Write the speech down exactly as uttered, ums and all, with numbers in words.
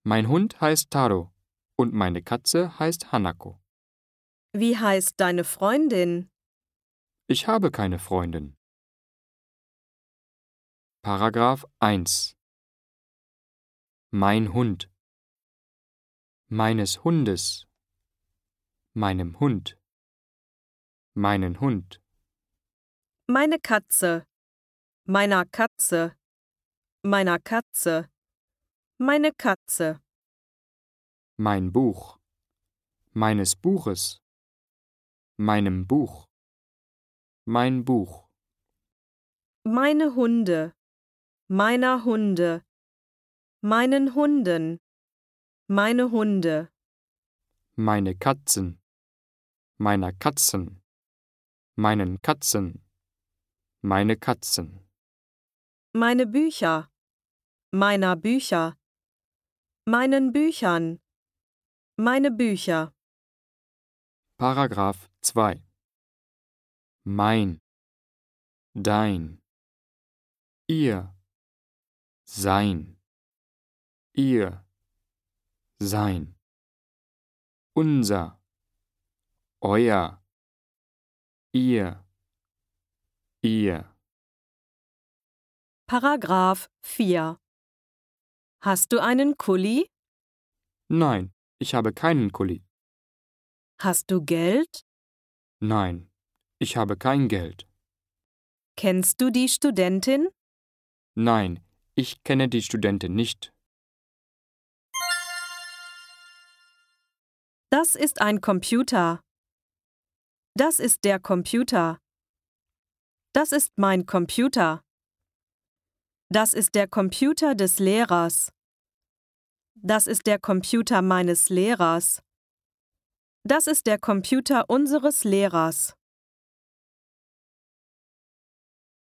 Mein Hund heißt Taro und meine Katze heißt Hanako. Wie heißt deine Freundin? Ich habe keine Freundin. Paragraph eins. Mein Hund. Meines Hundes. Meinem Hund. Meinen Hund. Meine Katze. Meiner Katze. Meiner Katze. Meine Katze. Mein Buch. Meines Buches. Meinem Buch. Mein Buch. Meine Hunde. Meiner Hunde. Meinen Hunden. Meine Hunde. Meine Katzen. Meiner Katzen. Meinen Katzen. Meine Katzen. Meine Bücher. Meiner Bücher. Meinen Büchern. Meine Bücher. Paragraph zwei. Mein. Dein. Ihr. Sein. Ihr. Sein. Unser. Euer. Ihr. Ihr. Paragraph vier. Hast du einen Kuli? Nein, ich habe keinen Kuli. Hast du Geld? Nein, ich habe kein Geld. Kennst du die Studentin? Nein, ich kenne die Studentin nicht. Das ist ein Computer. Das ist der Computer. Das ist mein Computer. Das ist der Computer des Lehrers. Das ist der Computer meines Lehrers. Das ist der Computer unseres Lehrers.